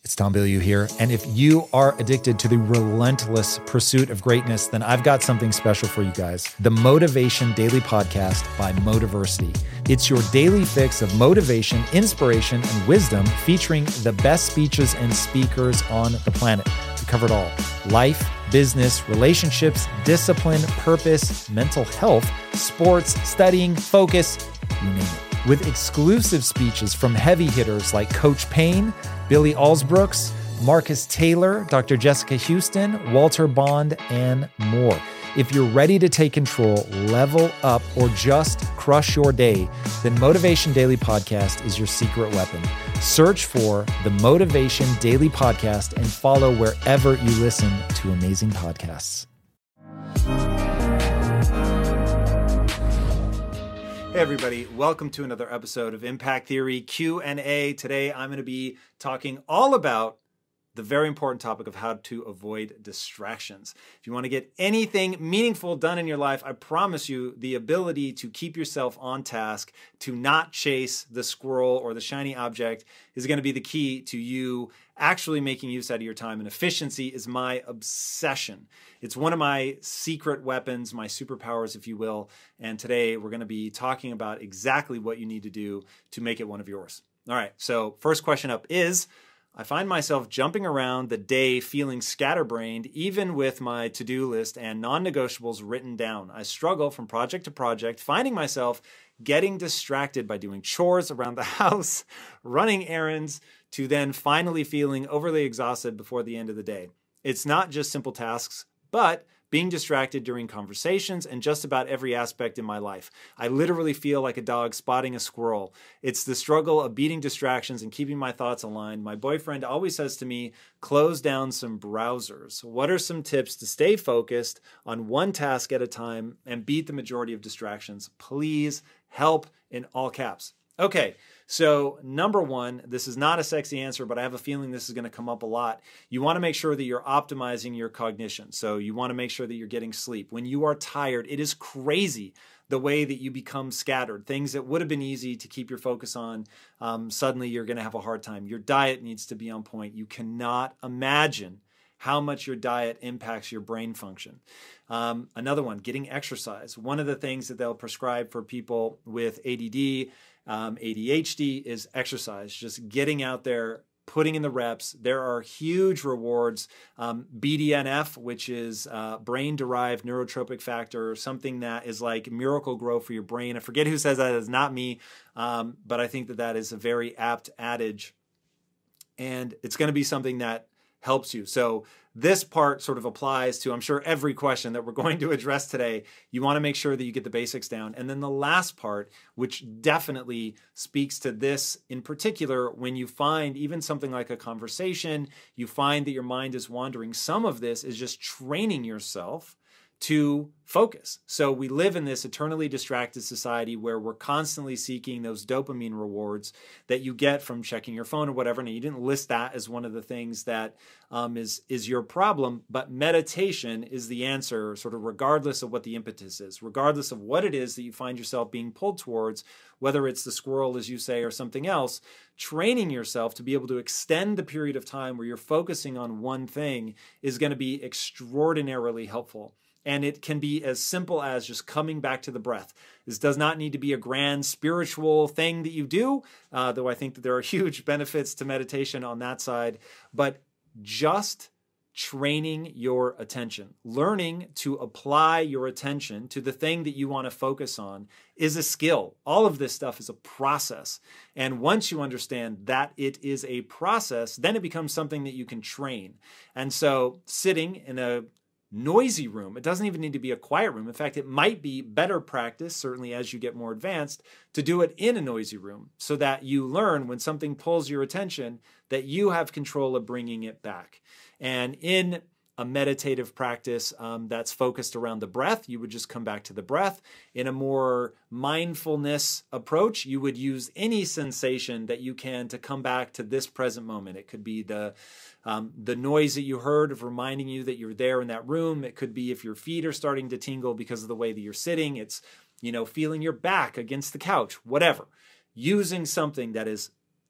It's Tom Bilyeu here. And if you are addicted to the relentless pursuit of greatness, then I've got something special for you guys. The Motivation Daily Podcast by Motiversity. It's your daily fix of motivation, inspiration, and wisdom featuring the best speeches and speakers on the planet. We cover it all. Life, business, relationships, discipline, purpose, mental health, sports, studying, focus, you name it. With exclusive speeches from heavy hitters like Coach Payne, Billy Alsbrooks, Marcus Taylor, Dr. Jessica Houston, Walter Bond, and more. If you're ready to take control, level up, or just crush your day, then Motivation Daily Podcast is your secret weapon. Search for the Motivation Daily Podcast and follow wherever you listen to amazing podcasts. Hey everybody, welcome to another episode of Impact Theory Q&A. Today I'm going to be talking all about the very important topic of how to avoid distractions. If you want to get anything meaningful done in your life, I promise you the ability to keep yourself on task, to not chase the squirrel or the shiny object is going to be the key to you actually making use out of your time. And efficiency is my obsession. It's one of my secret weapons, my superpowers, if you will. And today we're going to be talking about exactly what you need to do to make it one of yours. All right, so first question up is, I find myself jumping around the day feeling scatterbrained, even with my to-do list and non-negotiables written down. I struggle from project to project, finding myself getting distracted by doing chores around the house, running errands, to then finally feeling overly exhausted before the end of the day. It's not just simple tasks, but being distracted during conversations and just about every aspect in my life. I literally feel like a dog spotting a squirrel. It's the struggle of beating distractions and keeping my thoughts aligned. My boyfriend always says to me, close down some browsers. What are some tips to stay focused on one task at a time and beat the majority of distractions? Please help, in all caps. Okay, so number one, this is not a sexy answer, but I have a feeling this is going to come up a lot. You want to make sure that you're optimizing your cognition. So you want to make sure that you're getting sleep. When you are tired, it is crazy the way that you become scattered. Things that would have been easy to keep your focus on, suddenly you're going to have a hard time. Your diet needs to be on point. You cannot imagine how much your diet impacts your brain function. Another one, getting exercise. One of the things that they'll prescribe for people with ADD, ADHD is exercise, just getting out there, putting in the reps. There are huge rewards. BDNF, which is brain-derived neurotropic factor, something that is like Miracle Grow for your brain. I forget who says that. It's not me, but I think that that is a very apt adage. And it's going to be something that helps you. So this part sort of applies to, I'm sure, every question that we're going to address today. You want to make sure that you get the basics down. And then the last part, which definitely speaks to this in particular, when you find even something like a conversation, you find that your mind is wandering. Some of this is just training yourself to focus. So we live in this eternally distracted society where we're constantly seeking those dopamine rewards that you get from checking your phone or whatever. Now, you didn't list that as one of the things that is your problem, but meditation is the answer, sort of regardless of what the impetus is, regardless of what it is that you find yourself being pulled towards, whether it's the squirrel, as you say, or something else. Training yourself to be able to extend the period of time where you're focusing on one thing is going to be extraordinarily helpful. And it can be as simple as just coming back to the breath. This does not need to be a grand spiritual thing that you do, though I think that there are huge benefits to meditation on that side. But just training your attention, learning to apply your attention to the thing that you want to focus on is a skill. All of this stuff is a process. And once you understand that it is a process, then it becomes something that you can train. And so sitting in a noisy room, it doesn't even need to be a quiet room. In fact, it might be better practice, certainly as you get more advanced, to do it in a noisy room so that you learn when something pulls your attention that you have control of bringing it back. And in a meditative practice that's focused around the breath, you would just come back to the breath. In a more mindfulness approach, you would use any sensation that you can to come back to this present moment. It could be the noise that you heard of reminding you that you're there in that room. It could be if your feet are starting to tingle because of the way that you're sitting. It's, feeling your back against the couch, whatever. Using something that is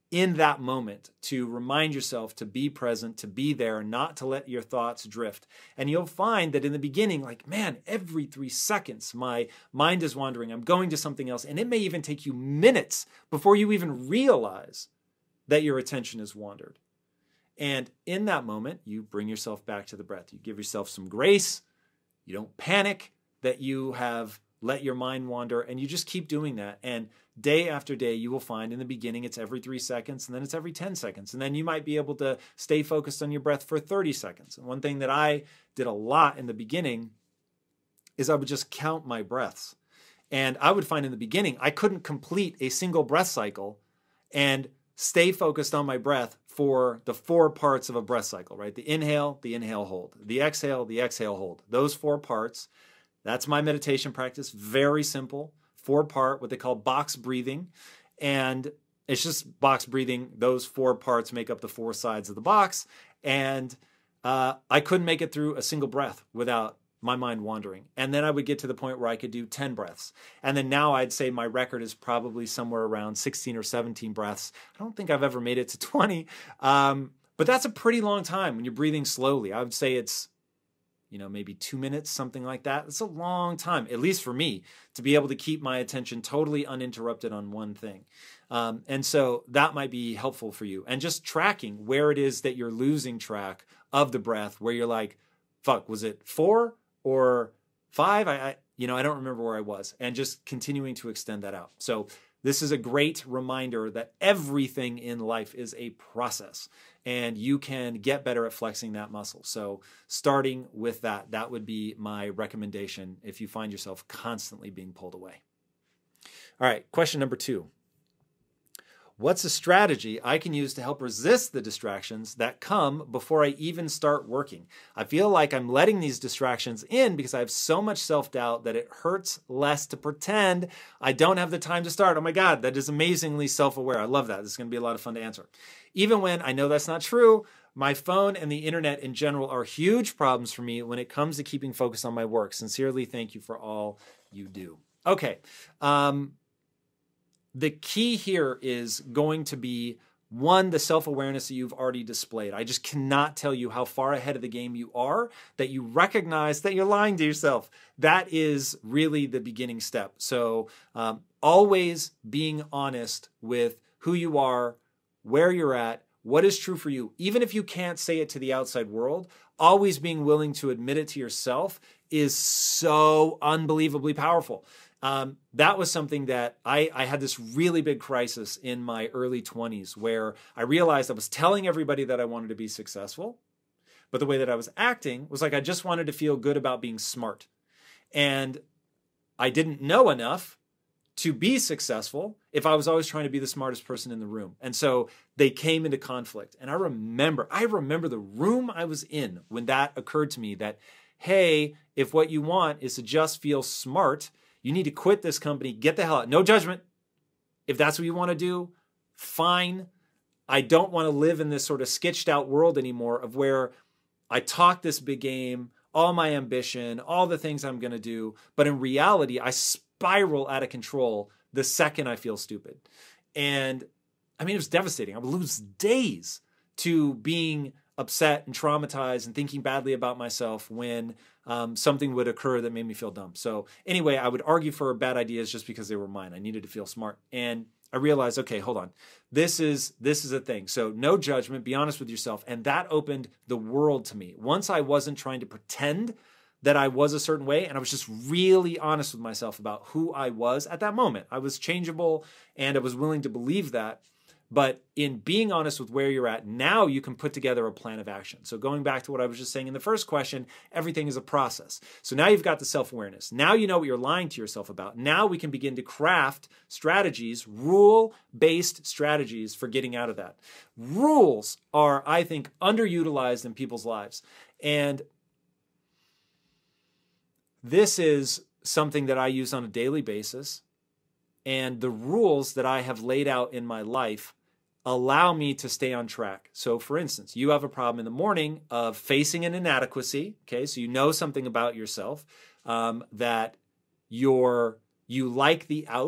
in that moment to remind yourself to be present, to be there, not to let your thoughts drift. And you'll find that in the beginning, like, man, every 3 seconds, my mind is wandering. I'm going to something else. And it may even take you minutes before you even realize that your attention has wandered. And in that moment, you bring yourself back to the breath. You give yourself some grace. You don't panic that you have let your mind wander, and you just keep doing that. And day after day, you will find in the beginning, it's every 3 seconds, and then it's every 10 seconds. And then you might be able to stay focused on your breath for 30 seconds. And one thing that I did a lot in the beginning is I would just count my breaths. And I would find in the beginning, I couldn't complete a single breath cycle and stay focused on my breath for the 4 parts of a breath cycle, right? The inhale, hold. The exhale, hold. Those 4 parts. That's my meditation practice. Very simple. 4-part, what they call box breathing. And it's just box breathing. Those 4 parts make up the 4 sides of the box. And I couldn't make it through a single breath without my mind wandering. And then I would get to the point where I could do 10 breaths. And then now I'd say my record is probably somewhere around 16 or 17 breaths. I don't think I've ever made it to 20. But that's a pretty long time when you're breathing slowly. I would say it's maybe 2 minutes, something like that. It's a long time, at least for me, to be able to keep my attention totally uninterrupted on one thing. And so that might be helpful for you. And just tracking where it is that you're losing track of the breath, where you're like, fuck, was it 4 or 5? I don't remember where I was. And just continuing to extend that out. So this is a great reminder that everything in life is a process, and you can get better at flexing that muscle. So starting with that would be my recommendation if you find yourself constantly being pulled away. All right, question number 2. What's a strategy I can use to help resist the distractions that come before I even start working? I feel like I'm letting these distractions in because I have so much self-doubt that it hurts less to pretend I don't have the time to start. Oh my God, that is amazingly self-aware. I love that. This is going to be a lot of fun to answer. Even when I know that's not true, my phone and the internet in general are huge problems for me when it comes to keeping focus on my work. Sincerely, thank you for all you do. Okay. The key here is going to be, 1, the self-awareness that you've already displayed. I just cannot tell you how far ahead of the game you are, that you recognize that you're lying to yourself. That is really the beginning step. So always being honest with who you are, where you're at, what is true for you. Even if you can't say it to the outside world, always being willing to admit it to yourself is so unbelievably powerful. That was something that I had this really big crisis in my early 20s where I realized I was telling everybody that I wanted to be successful, but the way that I was acting was like I just wanted to feel good about being smart. And I didn't know enough to be successful if I was always trying to be the smartest person in the room. And so they came into conflict. And I remember the room I was in when that occurred to me that, hey, if what you want is to just feel smart, you need to quit this company, get the hell out. No judgment. If that's what you want to do, fine. I don't want to live in this sort of sketched out world anymore of where I talk this big game, all my ambition, all the things I'm going to do. But in reality, I spiral out of control the second I feel stupid. And I mean, it was devastating. I would lose days to being upset and traumatized and thinking badly about myself when something would occur that made me feel dumb. So anyway, I would argue for bad ideas just because they were mine. I needed to feel smart. And I realized, okay, hold on. This is a thing. So no judgment, be honest with yourself. And that opened the world to me. Once I wasn't trying to pretend that I was a certain way, and I was just really honest with myself about who I was at that moment. I was changeable and I was willing to believe that. But in being honest with where you're at, now you can put together a plan of action. So going back to what I was just saying in the first question, everything is a process. So now you've got the self-awareness. Now you know what you're lying to yourself about. Now we can begin to craft strategies, rule-based strategies for getting out of that. Rules are, I think, underutilized in people's lives. And this is something that I use on a daily basis. And the rules that I have laid out in my life allow me to stay on track. So for instance, you have a problem in the morning of facing an inadequacy. Okay, so you know something about yourself, that you like the out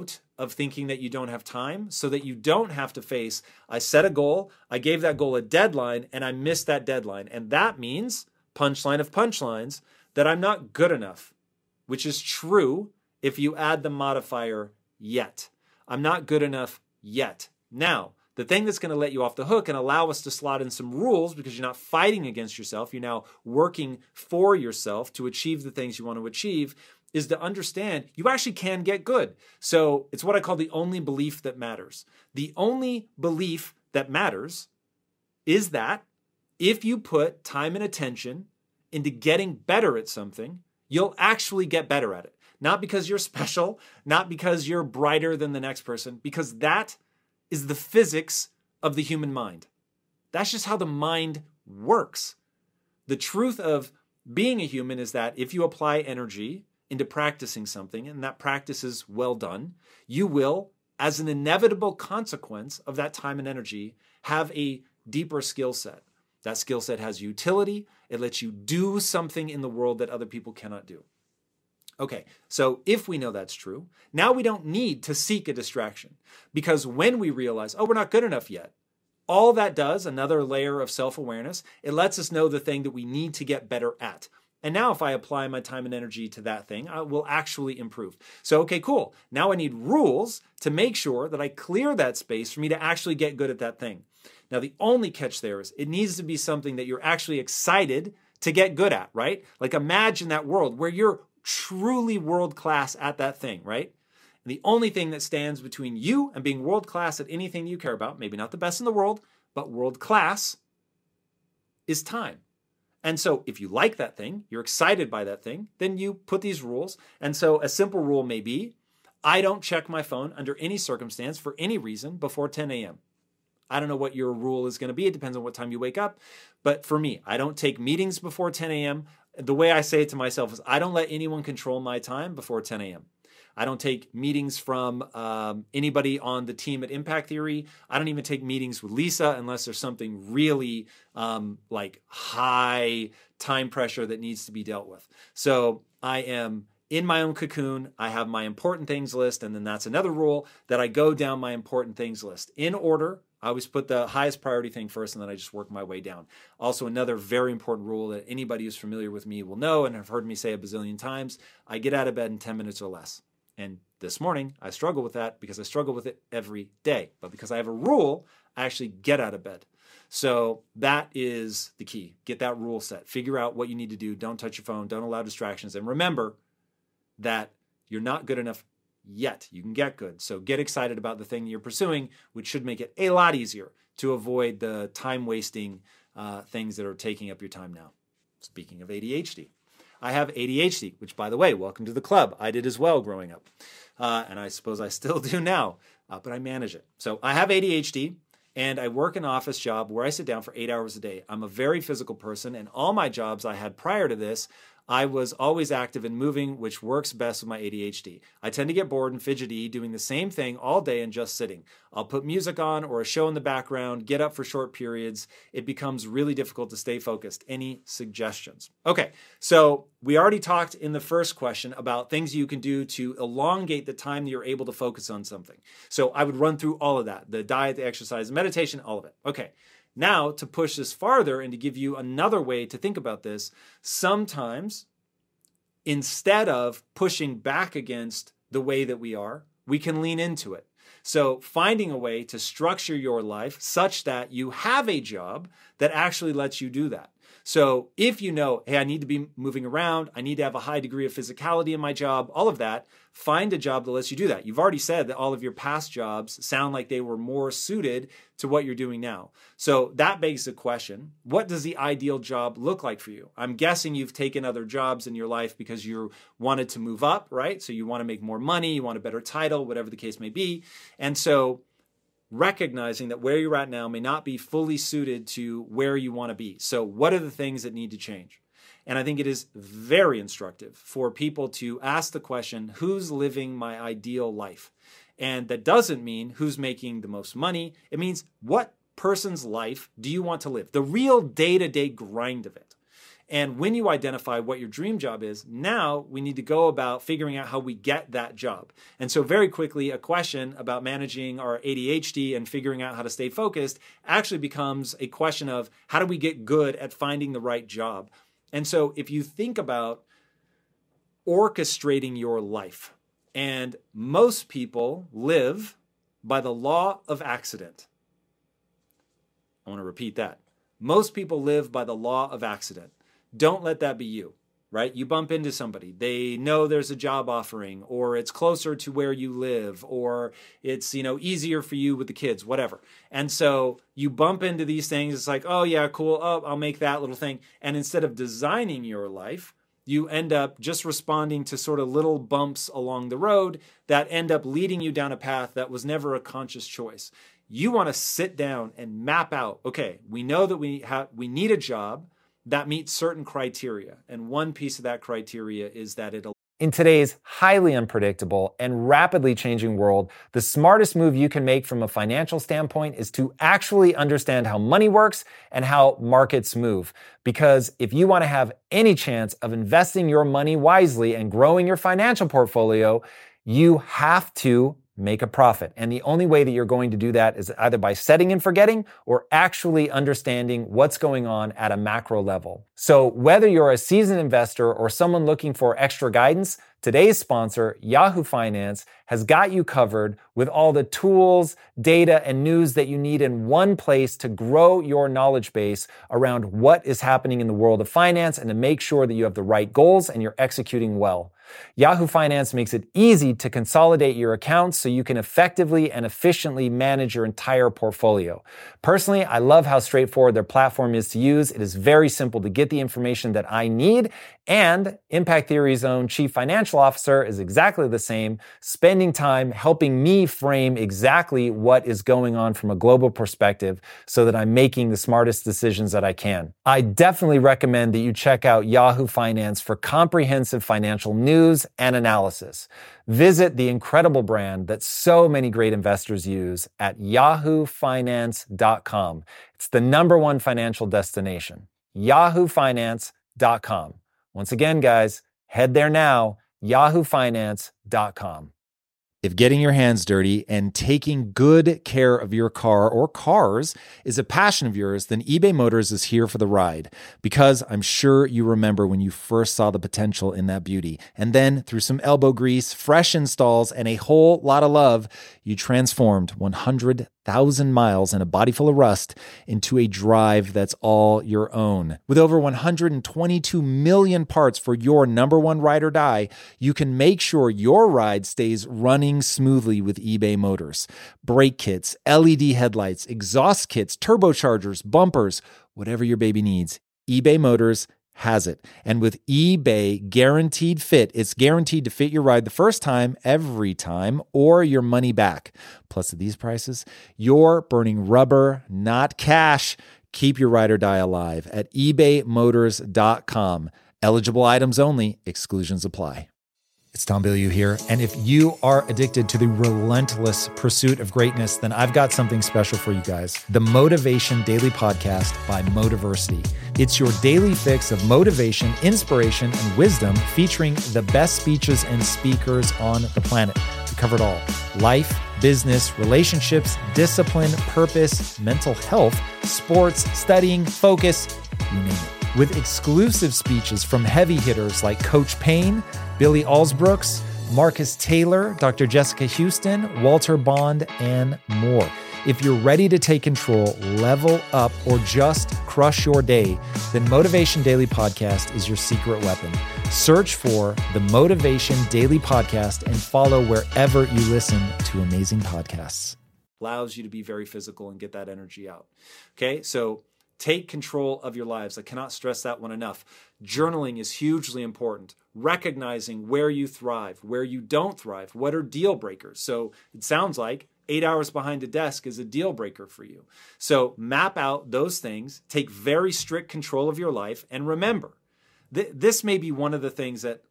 of thinking that you don't have time so that you don't have to face, I set a goal, I gave that goal a deadline, and I missed that deadline. And that means, punchline of punchlines, that I'm not good enough, which is true if you add the modifier yet. I'm not good enough yet. Now, the thing that's going to let you off the hook and allow us to slot in some rules, because you're not fighting against yourself, you're now working for yourself to achieve the things you want to achieve, is to understand you actually can get good. So it's what I call the only belief that matters. The only belief that matters is that if you put time and attention into getting better at something, you'll actually get better at it. Not because you're special, not because you're brighter than the next person, because that is the physics of the human mind. That's just how the mind works. The truth of being a human is that if you apply energy into practicing something, and that practice is well done, you will, as an inevitable consequence of that time and energy, have a deeper skill set. That skill set has utility. It lets you do something in the world that other people cannot do. Okay, so if we know that's true, now we don't need to seek a distraction, because when we realize, oh, we're not good enough yet, all that does, another layer of self-awareness, it lets us know the thing that we need to get better at. And now if I apply my time and energy to that thing, I will actually improve. So, okay, cool. Now I need rules to make sure that I clear that space for me to actually get good at that thing. Now, the only catch there is it needs to be something that you're actually excited to get good at, right? Like imagine that world where you're truly world-class at that thing, right? And the only thing that stands between you and being world-class at anything you care about, maybe not the best in the world, but world-class, is time. And so if you like that thing, you're excited by that thing, then you put these rules. And so a simple rule may be, I don't check my phone under any circumstance for any reason before 10 a.m. I don't know what your rule is going to be. It depends on what time you wake up. But for me, I don't take meetings before 10 a.m. The way I say it to myself is I don't let anyone control my time before 10 a.m. I don't take meetings from anybody on the team at Impact Theory. I don't even take meetings with Lisa unless there's something really like high time pressure that needs to be dealt with. So I am in my own cocoon. I have my important things list, and then that's another rule that I go down my important things list in order. I always put the highest priority thing first, and then I just work my way down. Also, another very important rule that anybody who's familiar with me will know and have heard me say a bazillion times, I get out of bed in 10 minutes or less. And this morning, I struggle with that because I struggle with it every day. But because I have a rule, I actually get out of bed. So that is the key. Get that rule set. Figure out what you need to do. Don't touch your phone. Don't allow distractions. And remember that you're not good enough yet. You can get good. So get excited about the thing you're pursuing, which should make it a lot easier to avoid the time-wasting things that are taking up your time now. Speaking of ADHD. I have ADHD, which, by the way, welcome to the club. I did as well growing up. And I suppose I still do now, but I manage it. So I have ADHD, and I work an office job where I sit down for 8 hours a day. I'm a very physical person, and all my jobs I had prior to this, I was always active and moving, which works best with my ADHD. I tend to get bored and fidgety doing the same thing all day and just sitting. I'll put music on or a show in the background, get up for short periods. It becomes really difficult to stay focused. Any suggestions? Okay, so we already talked in the first question about things you can do to elongate the time that you're able to focus on something. So I would run through all of that, the diet, the exercise, the meditation, all of it. Okay. Now, to push this farther and to give you another way to think about this, sometimes instead of pushing back against the way that we are, we can lean into it. So finding a way to structure your life such that you have a job that actually lets you do that. So if you know, hey, I need to be moving around, I need to have a high degree of physicality in my job, all of that, find a job that lets you do that. You've already said that all of your past jobs sound like they were more suited to what you're doing now. So that begs the question, what does the ideal job look like for you? I'm guessing you've taken other jobs in your life because you wanted to move up, right? So you want to make more money, you want a better title, whatever the case may be. And so recognizing that where you're at now may not be fully suited to where you want to be. So what are the things that need to change? And I think it is very instructive for people to ask the question, who's living my ideal life? And that doesn't mean who's making the most money. It means what person's life do you want to live? The real day-to-day grind of it. And when you identify what your dream job is, now we need to go about figuring out how we get that job. And so very quickly, a question about managing our ADHD and figuring out how to stay focused actually becomes a question of how do we get good at finding the right job? And so if you think about orchestrating your life, and most people live by the law of accident. I want to repeat that. Most people live by the law of accident. Don't let that be you, right? You bump into somebody. They know there's a job offering, or it's closer to where you live, or it's, easier for you with the kids, whatever. And so you bump into these things. It's like, oh yeah, cool. Oh, I'll make that little thing. And instead of designing your life, you end up just responding to sort of little bumps along the road that end up leading you down a path that was never a conscious choice. You want to sit down and map out, okay, we know that we need a job that meets certain criteria. And one piece of that criteria is that it'll. In today's highly unpredictable and rapidly changing world, the smartest move you can make from a financial standpoint is to actually understand how money works and how markets move. Because if you want to have any chance of investing your money wisely and growing your financial portfolio, you have to make a profit. And the only way that you're going to do that is either by setting and forgetting or actually understanding what's going on at a macro level. So whether you're a seasoned investor or someone looking for extra guidance, today's sponsor, Yahoo Finance, has got you covered with all the tools, data, and news that you need in one place to grow your knowledge base around what is happening in the world of finance and to make sure that you have the right goals and you're executing well. Yahoo Finance makes it easy to consolidate your accounts so you can effectively and efficiently manage your entire portfolio. Personally, I love how straightforward their platform is to use. It is very simple to get the information that I need, and Impact Theory's own Chief Financial Officer is exactly the same, spending time helping me frame exactly what is going on from a global perspective so that I'm making the smartest decisions that I can. I definitely recommend that you check out Yahoo Finance for comprehensive financial news and analysis. Visit the incredible brand that so many great investors use at yahoofinance.com. It's the #1 financial destination, yahoofinance.com. Once again, guys, head there now, yahoofinance.com. If getting your hands dirty and taking good care of your car or cars is a passion of yours, then eBay Motors is here for the ride. Because I'm sure you remember when you first saw the potential in that beauty. And then through some elbow grease, fresh installs, and a whole lot of love, you transformed 100,000 miles and a body full of rust into a drive that's all your own. With over 122 million parts for your #1 ride or die, you can make sure your ride stays running smoothly with eBay Motors. Brake kits, LED headlights, exhaust kits, turbochargers, bumpers, whatever your baby needs, eBay Motors has it. And with eBay Guaranteed Fit, it's guaranteed to fit your ride the first time, every time, or your money back. Plus, at these prices, you're burning rubber, not cash. Keep your ride or die alive at ebaymotors.com. Eligible items only. Exclusions apply. It's Tom Bilyeu here. And if you are addicted to the relentless pursuit of greatness, then I've got something special for you guys. The Motivation Daily Podcast by Motiversity. It's your daily fix of motivation, inspiration, and wisdom featuring the best speeches and speakers on the planet. We cover it all. Life, business, relationships, discipline, purpose, mental health, sports, studying, focus, you name it. With exclusive speeches from heavy hitters like Coach Payne, Billy Alsbrooks, Marcus Taylor, Dr. Jessica Houston, Walter Bond, and more. If you're ready to take control, level up, or just crush your day, then Motivation Daily Podcast is your secret weapon. Search for the Motivation Daily Podcast and follow wherever you listen to amazing podcasts. Allows you to be very physical and get that energy out. Okay, so take control of your lives. I cannot stress that one enough. Journaling is hugely important. Recognizing where you thrive, where you don't thrive, what are deal breakers. So it sounds like 8 hours behind a desk is a deal breaker for you. So map out those things, take very strict control of your life, and remember, this may be one of the things that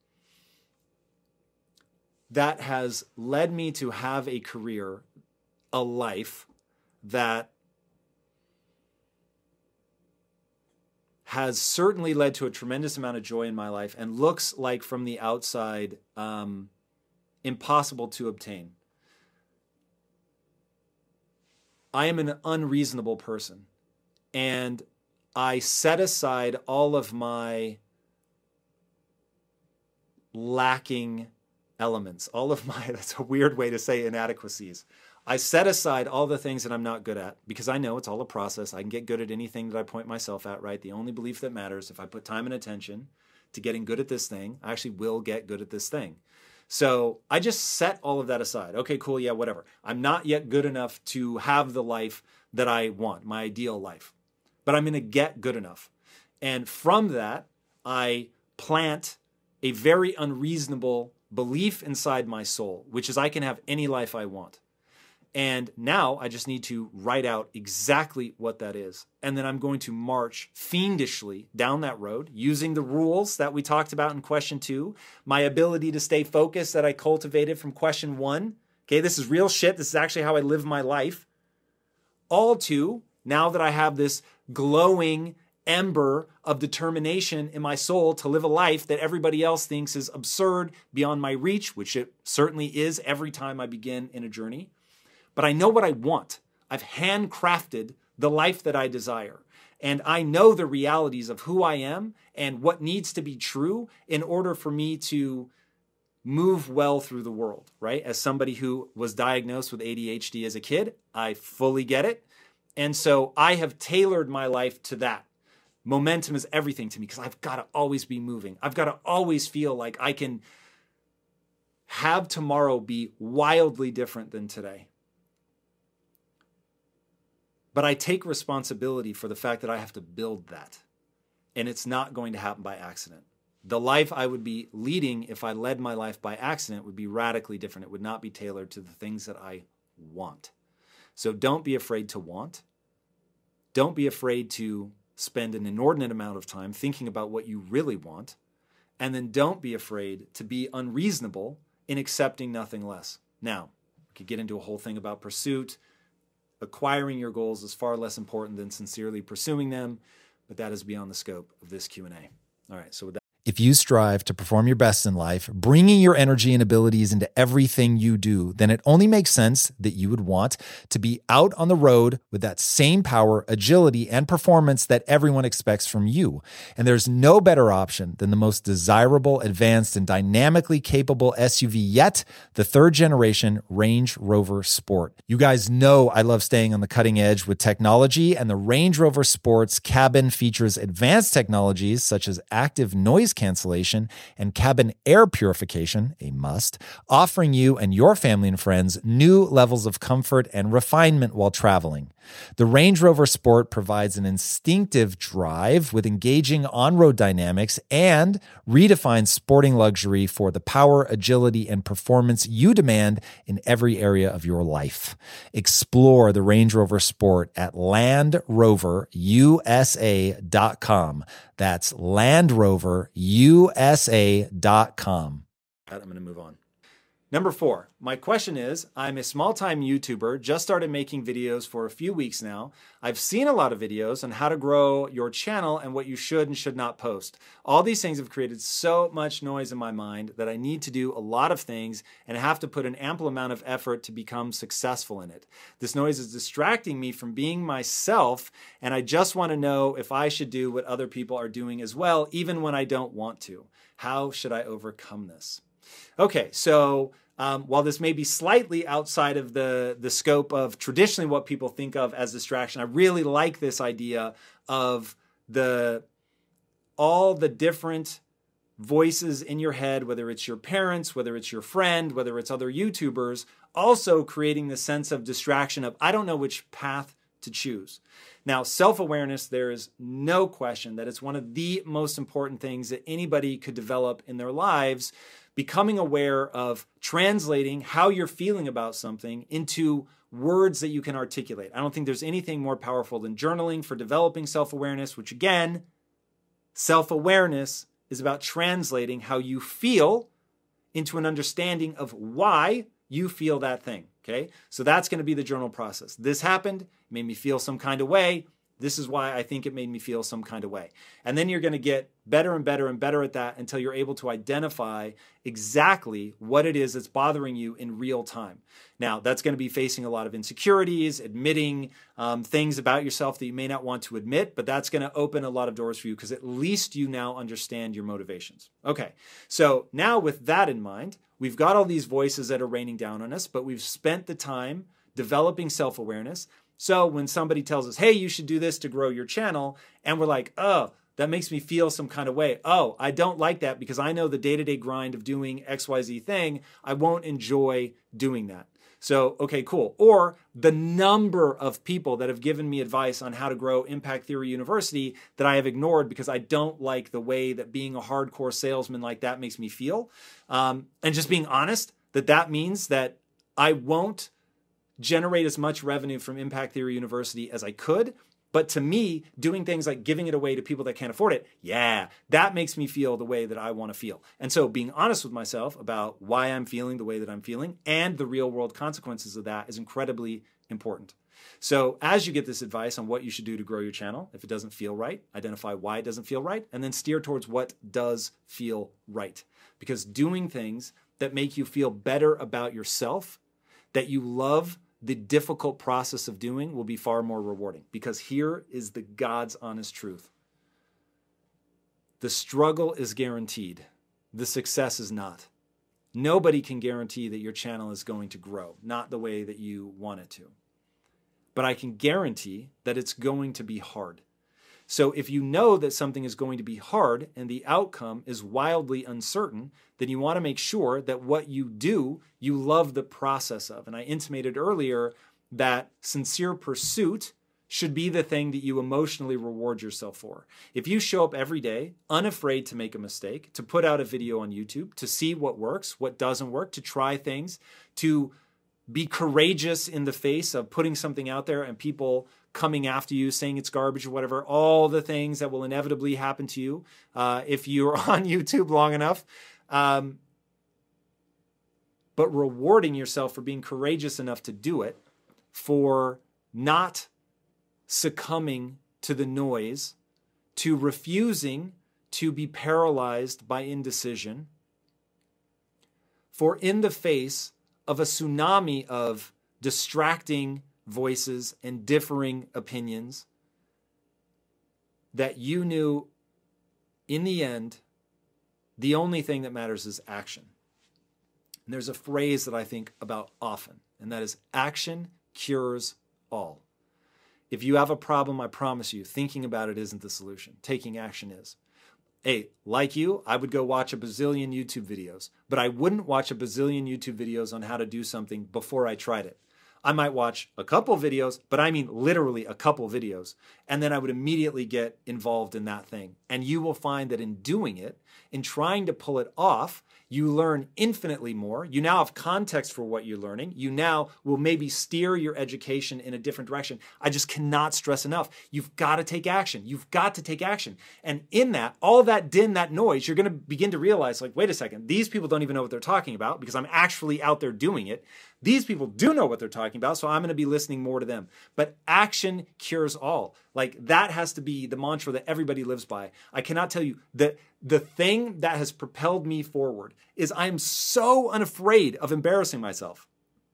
has led me to have a career, a life that has certainly led to a tremendous amount of joy in my life and looks like from the outside impossible to obtain. I am an unreasonable person, and I set aside all of my lacking elements, all of my, that's a weird way to say inadequacies. I set aside all the things that I'm not good at because I know it's all a process. I can get good at anything that I point myself at, right? The only belief that matters, if I put time and attention to getting good at this thing, I actually will get good at this thing. So I just set all of that aside. Okay, cool, yeah, whatever. I'm not yet good enough to have the life that I want, my ideal life, but I'm going to get good enough. And from that, I plant a very unreasonable belief inside my soul, which is I can have any life I want. And now I just need to write out exactly what that is. And then I'm going to march fiendishly down that road using the rules that we talked about in question 2, my ability to stay focused that I cultivated from question 1. Okay, this is real shit. This is actually how I live my life. All to, now that I have this glowing ember of determination in my soul to live a life that everybody else thinks is absurd, beyond my reach, which it certainly is every time I begin in a journey. But I know what I want. I've handcrafted the life that I desire. And I know the realities of who I am and what needs to be true in order for me to move well through the world, right? As somebody who was diagnosed with ADHD as a kid, I fully get it. And so I have tailored my life to that. Momentum is everything to me because I've got to always be moving. I've got to always feel like I can have tomorrow be wildly different than today. But I take responsibility for the fact that I have to build that. And it's not going to happen by accident. The life I would be leading if I led my life by accident would be radically different. It would not be tailored to the things that I want. So don't be afraid to want. Don't be afraid to spend an inordinate amount of time thinking about what you really want. And then don't be afraid to be unreasonable in accepting nothing less. Now, we could get into a whole thing about pursuit. Acquiring your goals is far less important than sincerely pursuing them, but that is beyond the scope of this Q&A. All right, so with that. If you strive to perform your best in life, bringing your energy and abilities into everything you do, then it only makes sense that you would want to be out on the road with that same power, agility, and performance that everyone expects from you. And there's no better option than the most desirable, advanced, and dynamically capable SUV yet, the third generation Range Rover Sport. You guys know I love staying on the cutting edge with technology, and the Range Rover Sport's cabin features advanced technologies such as active noise cancellation and cabin air purification, a must, offering you and your family and friends new levels of comfort and refinement while traveling. The Range Rover Sport provides an instinctive drive with engaging on-road dynamics and redefines sporting luxury for the power, agility, and performance you demand in every area of your life. Explore the Range Rover Sport at LandRoverUSA.com. That's LandRoverUSA.com. I'm going to move on. Number 4, my question is, I'm a small-time YouTuber, just started making videos for a few weeks now. I've seen a lot of videos on how to grow your channel and what you should and should not post. All these things have created so much noise in my mind that I need to do a lot of things and have to put an ample amount of effort to become successful in it. This noise is distracting me from being myself, and I just want to know if I should do what other people are doing as well, even when I don't want to. How should I overcome this? Okay, so while this may be slightly outside of the scope of traditionally what people think of as distraction, I really like this idea of all the different voices in your head, whether it's your parents, whether it's your friend, whether it's other YouTubers, also creating the sense of distraction of, I don't know which path to choose. Now, self-awareness, there is no question that it's one of the most important things that anybody could develop in their lives. Becoming aware of translating how you're feeling about something into words that you can articulate. I don't think there's anything more powerful than journaling for developing self-awareness, which again, self-awareness is about translating how you feel into an understanding of why you feel that thing, okay? So that's going to be the journal process. This happened, made me feel some kind of way. This is why I think it made me feel some kind of way. And then you're going to get better and better and better at that until you're able to identify exactly what it is that's bothering you in real time. Now, that's going to be facing a lot of insecurities, admitting things about yourself that you may not want to admit, but that's going to open a lot of doors for you because at least you now understand your motivations. Okay, so now with that in mind, we've got all these voices that are raining down on us, but we've spent the time developing self-awareness. So when somebody tells us, hey, you should do this to grow your channel, and we're like, oh, that makes me feel some kind of way. Oh, I don't like that because I know the day-to-day grind of doing XYZ thing. I won't enjoy doing that. So, okay, cool. Or the number of people that have given me advice on how to grow Impact Theory University that I have ignored because I don't like the way that being a hardcore salesman like that makes me feel. And just being honest, that means that I won't generate as much revenue from Impact Theory University as I could. But to me, doing things like giving it away to people that can't afford it, yeah, that makes me feel the way that I want to feel. And so being honest with myself about why I'm feeling the way that I'm feeling and the real world consequences of that is incredibly important. So as you get this advice on what you should do to grow your channel, if it doesn't feel right, identify why it doesn't feel right, and then steer towards what does feel right. Because doing things that make you feel better about yourself, that you love the difficult process of doing, will be far more rewarding. Because here is the God's honest truth. The struggle is guaranteed. The success is not. Nobody can guarantee that your channel is going to grow, not the way that you want it to. But I can guarantee that it's going to be hard. So if you know that something is going to be hard and the outcome is wildly uncertain, then you want to make sure that what you do, you love the process of. And I intimated earlier that sincere pursuit should be the thing that you emotionally reward yourself for. If you show up every day, unafraid to make a mistake, to put out a video on YouTube, to see what works, what doesn't work, to try things, to be courageous in the face of putting something out there and people coming after you, saying it's garbage or whatever, all the things that will inevitably happen to you if you're on YouTube long enough. But rewarding yourself for being courageous enough to do it, for not succumbing to the noise, to refusing to be paralyzed by indecision, for in the face of a tsunami of distracting voices and differing opinions, that you knew in the end, the only thing that matters is action. And there's a phrase that I think about often, and that is action cures all. If you have a problem, I promise you, thinking about it isn't the solution. Taking action is. Hey, like you, I would go watch a bazillion YouTube videos, but I wouldn't watch a bazillion YouTube videos on how to do something before I tried it. I might watch a couple videos, but I mean literally a couple videos, and then I would immediately get involved in that thing. And you will find that in doing it, in trying to pull it off, you learn infinitely more. You now have context for what you're learning. You now will maybe steer your education in a different direction. I just cannot stress enough. You've got to take action. You've got to take action. And in that, all that din, that noise, you're going to begin to realize, like, wait a second, these people don't even know what they're talking about because I'm actually out there doing it. These people do know what they're talking about, so I'm going to be listening more to them. But action cures all. Like, that has to be the mantra that everybody lives by. I cannot tell you that the thing that has propelled me forward is I am so unafraid of embarrassing myself.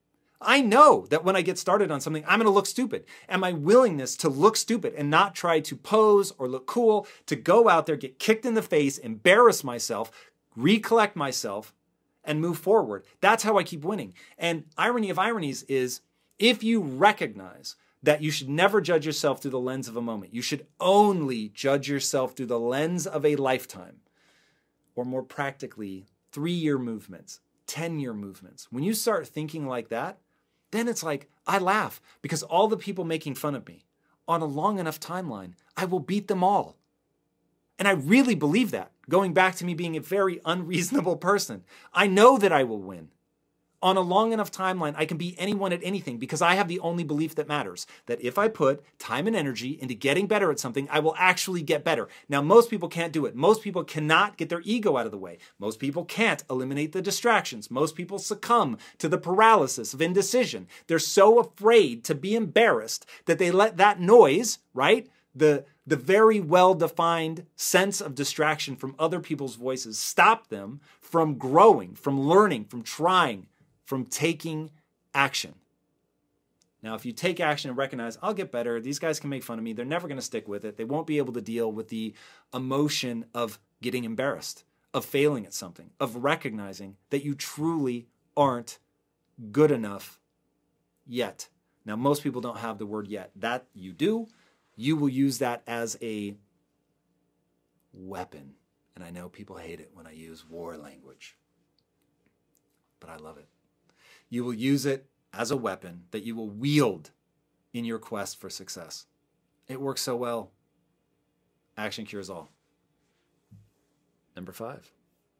I know that when I get started on something, I'm going to look stupid. And my willingness to look stupid and not try to pose or look cool, to go out there, get kicked in the face, embarrass myself, recollect myself, and move forward. That's how I keep winning. And irony of ironies is, if you recognize that you should never judge yourself through the lens of a moment, you should only judge yourself through the lens of a lifetime, or more practically, 3-year movements, 10-year movements. When you start thinking like that, then it's like, I laugh because all the people making fun of me on a long enough timeline, I will beat them all. And I really believe that, going back to me being a very unreasonable person. I know that I will win. On a long enough timeline, I can beat anyone at anything because I have the only belief that matters, that if I put time and energy into getting better at something, I will actually get better. Now, most people can't do it. Most people cannot get their ego out of the way. Most people can't eliminate the distractions. Most people succumb to the paralysis of indecision. They're so afraid to be embarrassed that they let that noise, right, The very well-defined sense of distraction from other people's voices stop them from growing, from learning, from trying, from taking action. Now, if you take action and recognize, I'll get better, these guys can make fun of me, they're never going to stick with it, they won't be able to deal with the emotion of getting embarrassed, of failing at something, of recognizing that you truly aren't good enough yet. Now, most people don't have the word yet. That you do. You will use that as a weapon. And I know people hate it when I use war language, but I love it. You will use it as a weapon that you will wield in your quest for success. It works so well. Action cures all. Number 5.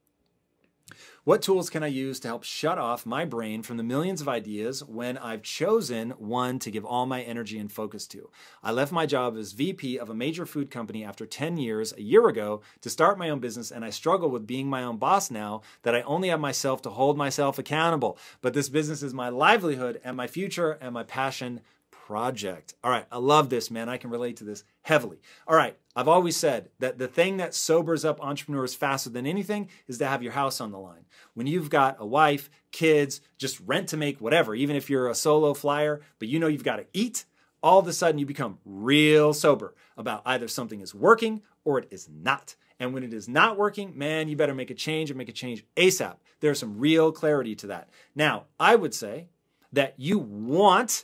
What tools can I use to help shut off my brain from the millions of ideas when I've chosen one to give all my energy and focus to? I left my job as VP of a major food company after 10 years a year ago to start my own business, and I struggle with being my own boss now that I only have myself to hold myself accountable. But this business is my livelihood and my future and my passion project. All right, I love this, man. I can relate to this heavily. All right, I've always said that the thing that sobers up entrepreneurs faster than anything is to have your house on the line. When you've got a wife, kids, just rent to make, whatever, even if you're a solo flyer, but you know you've got to eat, all of a sudden you become real sober about either something is working or it is not. And when it is not working, man, you better make a change and make a change ASAP. There's some real clarity to that. Now, I would say that you want,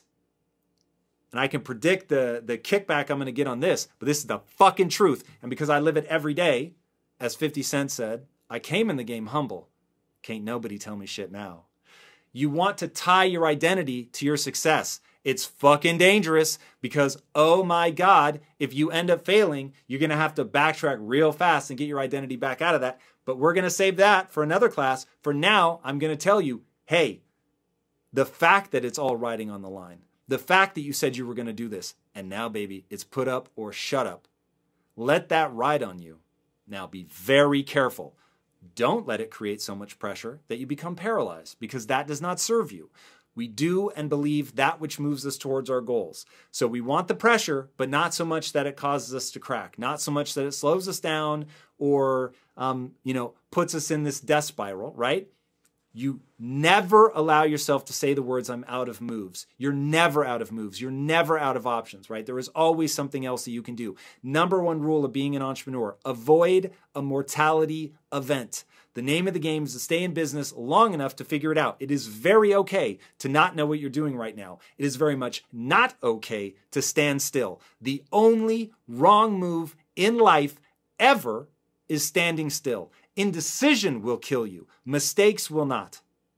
and I can predict the kickback I'm going to get on this, but this is the fucking truth. And because I live it every day, as 50 Cent said, I came in the game humble. Can't nobody tell me shit now. You want to tie your identity to your success. It's fucking dangerous because, oh my God, if you end up failing, you're going to have to backtrack real fast and get your identity back out of that. But we're going to save that for another class. For now, I'm going to tell you, hey, the fact that it's all riding on the line, the fact that you said you were going to do this, and now, baby, it's put up or shut up. Let that ride on you. Now, be very careful. Don't let it create so much pressure that you become paralyzed, because that does not serve you. We do and believe that which moves us towards our goals. So we want the pressure, but not so much that it causes us to crack, not so much that it slows us down or, puts us in this death spiral, right? You never allow yourself to say the words, I'm out of moves. You're never out of moves. You're never out of options, right? There is always something else that you can do. Number one rule of being an entrepreneur, avoid a mortality event. The name of the game is to stay in business long enough to figure it out. It is very okay to not know what you're doing right now. It is very much not okay to stand still. The only wrong move in life ever is standing still. Indecision will kill you. Mistakes will not.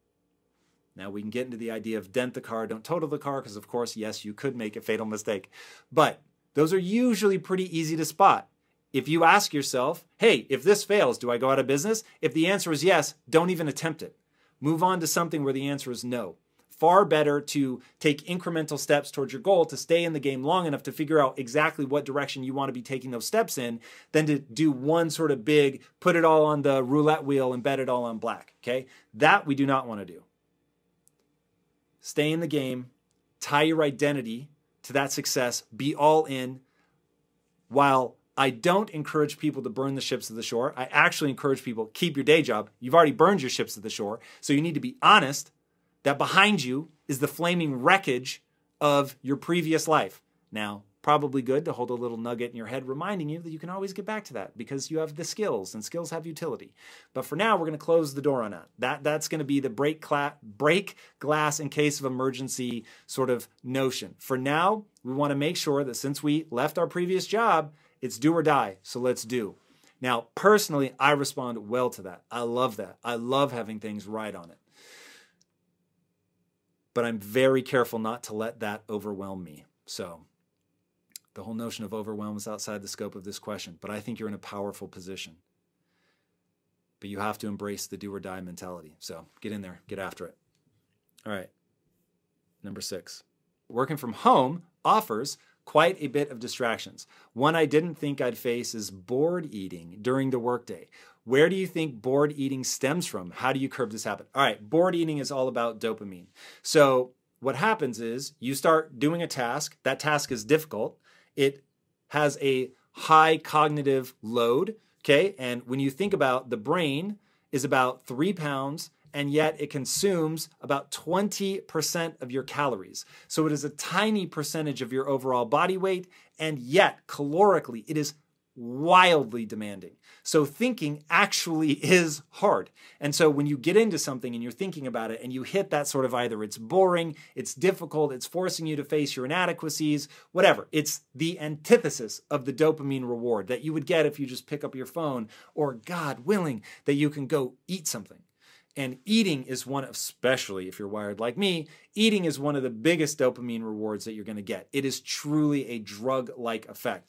Now we can get into the idea of dent the car, don't total the car, because of course, yes, you could make a fatal mistake. But those are usually pretty easy to spot. If you ask yourself, hey, if this fails, do I go out of business? If the answer is yes, don't even attempt it. Move on to something where the answer is no. Far better to take incremental steps towards your goal, to stay in the game long enough to figure out exactly what direction you want to be taking those steps in, than to do one sort of big, put it all on the roulette wheel and bet it all on black, okay? That we do not want to do. Stay in the game, tie your identity to that success, be all in. While I don't encourage people to burn the ships at the shore, I actually encourage people, keep your day job. You've already burned your ships at the shore, so you need to be honest that behind you is the flaming wreckage of your previous life. Now, probably good to hold a little nugget in your head reminding you that you can always get back to that because you have the skills, and skills have utility. But for now, we're going to close the door on that. That's going to be the break glass in case of emergency sort of notion. For now, we want to make sure that since we left our previous job, it's do or die, so let's do. Now, personally, I respond well to that. I love that. I love having things ride on it. But I'm very careful not to let that overwhelm me. So the whole notion of overwhelm is outside the scope of this question, but I think you're in a powerful position. But you have to embrace the do or die mentality. So get in there, get after it. All right. Number 6. Working from home offers quite a bit of distractions. One I didn't think I'd face is bored eating during the workday. Where do you think bored eating stems from? How do you curb this habit? All right, bored eating is all about dopamine. So what happens is you start doing a task. That task is difficult. It has a high cognitive load, okay? And when you think about the brain is about 3 pounds, and yet it consumes about 20% of your calories. So it is a tiny percentage of your overall body weight, and yet calorically, it is wildly demanding. So thinking actually is hard. And so when you get into something and you're thinking about it and you hit that sort of either it's boring, it's difficult, it's forcing you to face your inadequacies, whatever. It's the antithesis of the dopamine reward that you would get if you just pick up your phone, or God willing, that you can go eat something. And eating is one, especially if you're wired like me, eating is one of the biggest dopamine rewards that you're going to get. It is truly a drug-like effect.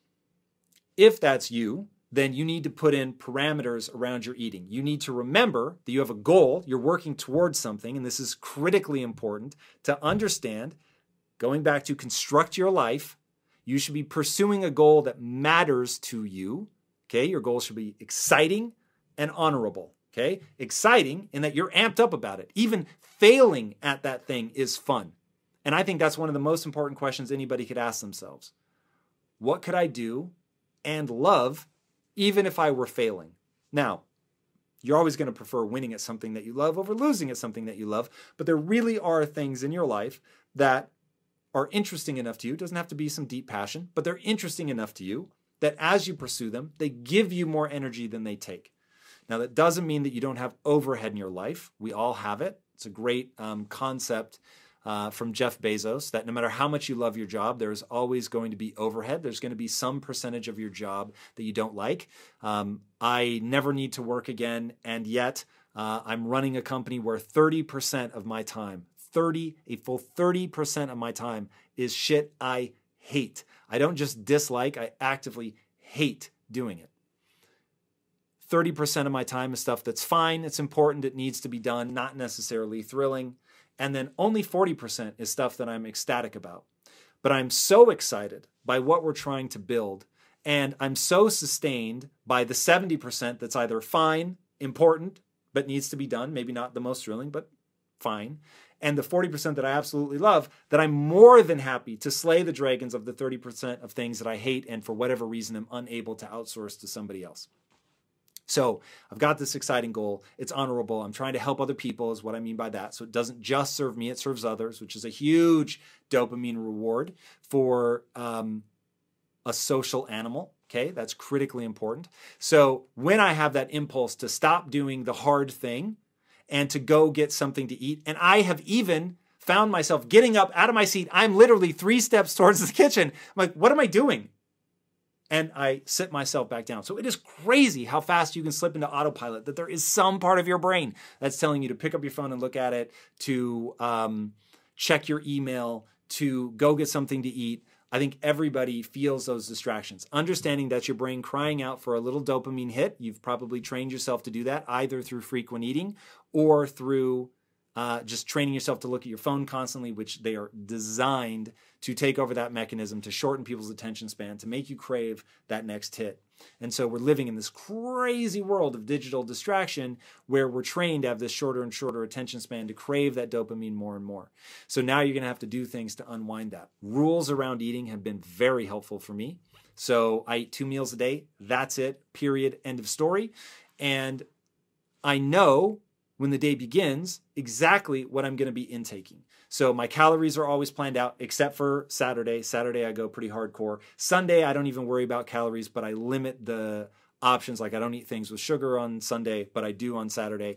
If that's you, then you need to put in parameters around your eating. You need to remember that you have a goal, you're working towards something, and this is critically important to understand. Going back to construct your life, you should be pursuing a goal that matters to you. Okay, your goal should be exciting and honorable. Okay, exciting in that you're amped up about it. Even failing at that thing is fun. And I think that's one of the most important questions anybody could ask themselves. What could I do and love even if I were failing? Now, you're always going to prefer winning at something that you love over losing at something that you love, but there really are things in your life that are interesting enough to you. It doesn't have to be some deep passion, but they're interesting enough to you that as you pursue them, they give you more energy than they take. Now, that doesn't mean that you don't have overhead in your life. We all have it. It's a great concept from Jeff Bezos, that no matter how much you love your job, there's always going to be overhead. There's going to be some percentage of your job that you don't like. I never need to work again, and yet I'm running a company where 30% of my time, a full 30% of my time is shit I hate. I don't just dislike, I actively hate doing it. 30% of my time is stuff that's fine, it's important, it needs to be done, not necessarily thrilling. And then only 40% is stuff that I'm ecstatic about. But I'm so excited by what we're trying to build, and I'm so sustained by the 70% that's either fine, important, but needs to be done, maybe not the most thrilling, but fine, and the 40% that I absolutely love, that I'm more than happy to slay the dragons of the 30% of things that I hate and for whatever reason I'm unable to outsource to somebody else. So I've got this exciting goal. It's honorable. I'm trying to help other people is what I mean by that. So it doesn't just serve me, it serves others, which is a huge dopamine reward for a social animal. Okay, that's critically important. So when I have that impulse to stop doing the hard thing and to go get something to eat, and I have even found myself getting up out of my seat, I'm literally 3 steps towards the kitchen. I'm like, what am I doing? And I sit myself back down. So it is crazy how fast you can slip into autopilot, that there is some part of your brain that's telling you to pick up your phone and look at it, to check your email, to go get something to eat. I think everybody feels those distractions. Understanding that's your brain crying out for a little dopamine hit. You've probably trained yourself to do that either through frequent eating or through just training yourself to look at your phone constantly, which they are designed to take over that mechanism, to shorten people's attention span, to make you crave that next hit. And so we're living in this crazy world of digital distraction where we're trained to have this shorter and shorter attention span to crave that dopamine more and more. So now you're going to have to do things to unwind that. Rules around eating have been very helpful for me. So I eat 2 meals a day. That's it. Period. End of story. And I know when the day begins exactly what I'm going to be intaking. So my calories are always planned out, except for Saturday. Saturday, I go pretty hardcore. Sunday, I don't even worry about calories, but I limit the options. Like I don't eat things with sugar on Sunday, but I do on Saturday.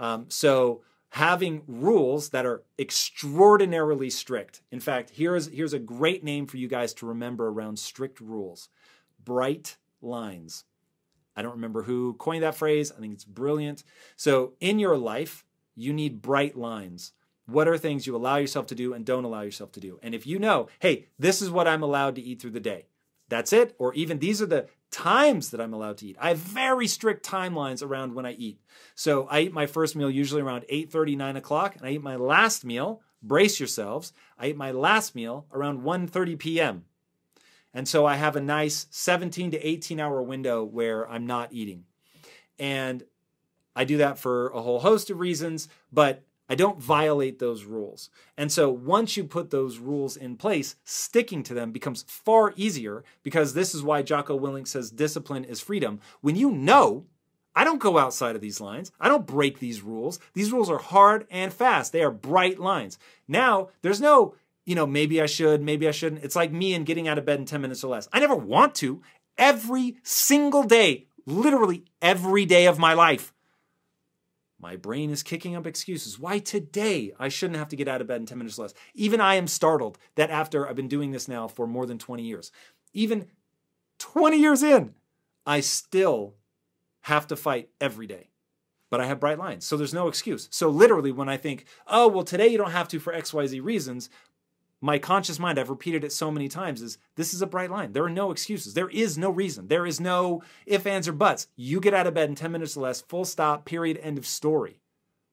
So having rules that are extraordinarily strict. In fact, here's a great name for you guys to remember around strict rules. Bright lines. I don't remember who coined that phrase. I think it's brilliant. So in your life, you need bright lines. What are things you allow yourself to do and don't allow yourself to do? And if you know, hey, this is what I'm allowed to eat through the day, that's it. Or even these are the times that I'm allowed to eat. I have very strict timelines around when I eat. So I eat my first meal usually around 8:30, 9 o'clock, and I eat my last meal, brace yourselves, I eat my last meal around 1:30 p.m. And so I have a nice 17 to 18 hour window where I'm not eating. And I do that for a whole host of reasons, but I don't violate those rules. And so once you put those rules in place, sticking to them becomes far easier, because this is why Jocko Willink says discipline is freedom. When you know, I don't go outside of these lines. I don't break these rules. These rules are hard and fast. They are bright lines. Now, there's no, maybe I should, maybe I shouldn't. It's like me and getting out of bed in 10 minutes or less. I never want to. Every single day, literally every day of my life, my brain is kicking up excuses. Why today I shouldn't have to get out of bed in 10 minutes or less. Even I am startled that after I've been doing this now for more than 20 years, even 20 years in, I still have to fight every day. But I have bright lines, so there's no excuse. So literally when I think, oh, well, today you don't have to for XYZ reasons, my conscious mind, I've repeated it so many times, is this is a bright line. There are no excuses. There is no reason. There is no if, ands, or buts. You get out of bed in 10 minutes or less, full stop, period, end of story.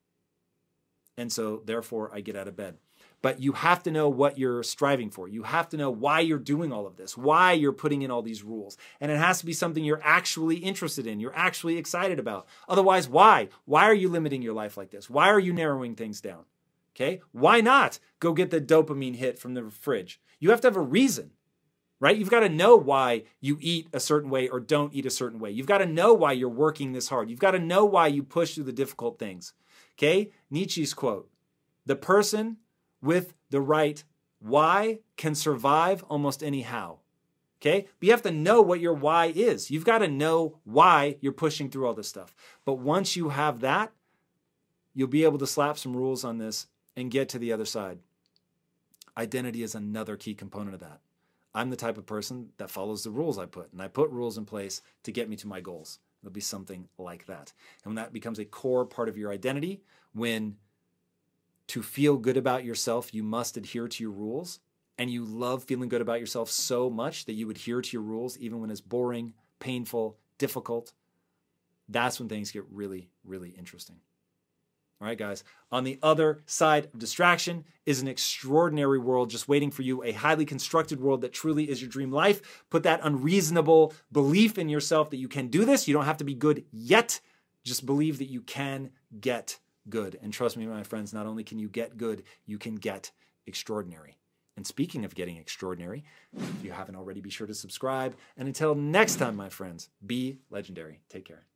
And so therefore I get out of bed. But you have to know what you're striving for. You have to know why you're doing all of this, why you're putting in all these rules. And it has to be something you're actually interested in, you're actually excited about. Otherwise, why? Why are you limiting your life like this? Why are you narrowing things down? Okay? Why not go get the dopamine hit from the fridge? You have to have a reason, right? You've got to know why you eat a certain way or don't eat a certain way. You've got to know why you're working this hard. You've got to know why you push through the difficult things. Okay? Nietzsche's quote, "The person with the right why can survive almost anyhow." Okay? But you have to know what your why is. You've got to know why you're pushing through all this stuff. But once you have that, you'll be able to slap some rules on this and get to the other side. Identity is another key component of that. I'm the type of person that follows the rules I put, and I put rules in place to get me to my goals. It'll be something like that. And when that becomes a core part of your identity, when to feel good about yourself, you must adhere to your rules, and you love feeling good about yourself so much that you adhere to your rules even when it's boring, painful, difficult, that's when things get really, really interesting. All right, guys. On the other side of distraction is an extraordinary world just waiting for you, a highly constructed world that truly is your dream life. Put that unreasonable belief in yourself that you can do this. You don't have to be good yet. Just believe that you can get good. And trust me, my friends, not only can you get good, you can get extraordinary. And speaking of getting extraordinary, if you haven't already, be sure to subscribe. And until next time, my friends, be legendary. Take care.